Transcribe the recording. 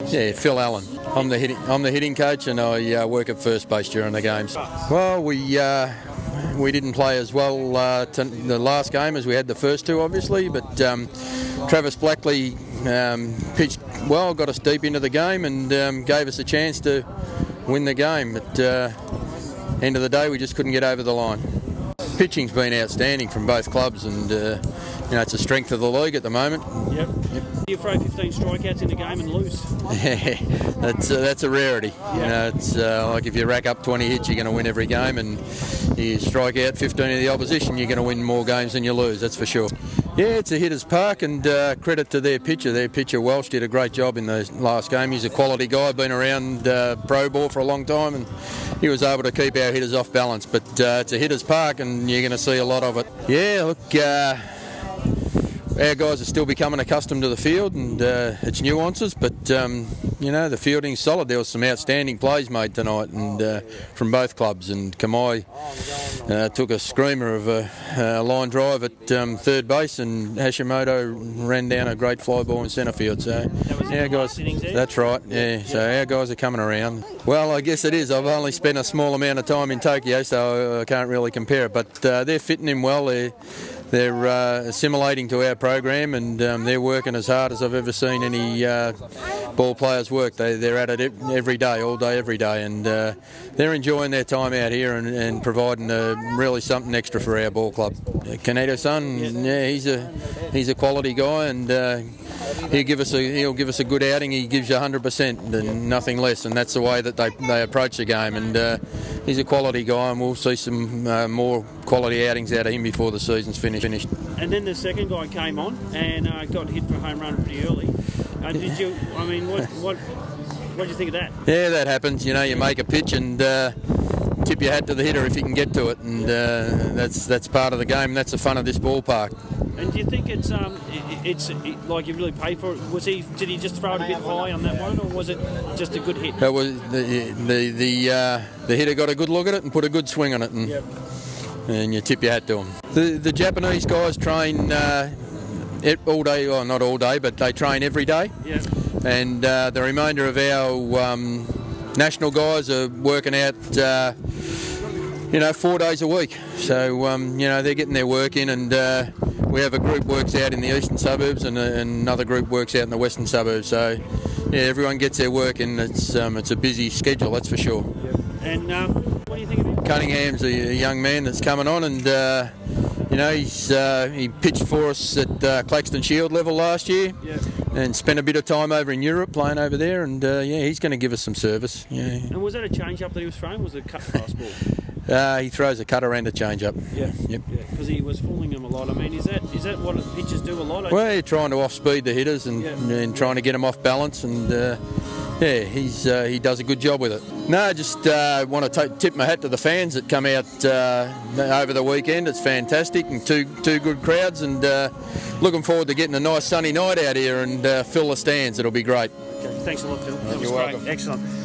Yeah, Phil Allen. I'm the hitting coach, and I work at first base during the games. Well, we didn't play as well the last game as we had the first two, obviously, but Travis Blackley pitched well, got us deep into the game, and gave us a chance to win the game. But end of the day, we just couldn't get over the line. Pitching's been outstanding from both clubs, and it's a strength of the league at the moment. Yep. You throw 15 strikeouts in a game and lose. Yeah, that's a rarity. Yeah. It's like if you rack up 20 hits, you're going to win every game, and you strike out 15 of the opposition, you're going to win more games than you lose. That's for sure. Yeah, it's a hitter's park, and credit to their pitcher. Their pitcher Welsh did a great job in the last game. He's a quality guy, been around pro ball for a long time, and he was able to keep our hitters off balance. But it's a hitter's park, and you're going to see a lot of it. Yeah, look. Our guys are still becoming accustomed to the field and its nuances, but the fielding's solid. There was some outstanding plays made tonight, and from both clubs. And Kamai took a screamer of a line drive at third base, and Hashimoto ran down a great fly ball in centre field. So our guys, that's right. Yeah. So our guys are coming around. Well, I guess it is. I've only spent a small amount of time in Tokyo, so I can't really compare it. But they're fitting in well. They're assimilating to our program, and they're working as hard as I've ever seen any ball players work. They're at it every day, all day, every day, and they're enjoying their time out here and providing really something extra for our ball club. Kaneda-san, he's a quality guy, and he'll give us a good outing. He gives you 100% and nothing less, and that's the way that they approach the game. And he's a quality guy, and we'll see some more quality outings out of him before the season's finished. And then the second guy came on and got hit for a home run pretty early. What did you think of that? Yeah, that happens. You make a pitch and tip your hat to the hitter if you can get to it, and that's part of the game. That's the fun of this ballpark. And do you think it's like you really paid for it? Did he just throw it a bit high on that one, or was it just a good hit? That was the hitter got a good look at it and put a good swing on it, and yep. And you tip your hat to them. The Japanese guys train all day, well, not all day, but they train every day. Yep. And the remainder of our national guys are working out 4 days a week. So they're getting their work in, and we have a group works out in the eastern suburbs, and another group works out in the western suburbs. So yeah, everyone gets their work in. It's a busy schedule, that's for sure. Yep. And what do you think of him? Cunningham's a young man that's coming on, and he pitched for us at Claxton Shield level last year. Yep. And spent a bit of time over in Europe playing over there, and he's going to give us some service. Yeah. And was that a change-up that he was throwing? Was it a cut fastball? He throws a cutter and a change-up. Yeah. Yep. Because he was fooling them a lot. I mean, is that what pitchers do a lot? Well, you're trying to off-speed the hitters and trying to get them off balance, and he does a good job with it. No, I just want to tip my hat to the fans that come out over the weekend. It's fantastic, and two good crowds, and looking forward to getting a nice sunny night out here and fill the stands. It'll be great. Okay, thanks a lot, Phil. That was You're great. welcome. Excellent.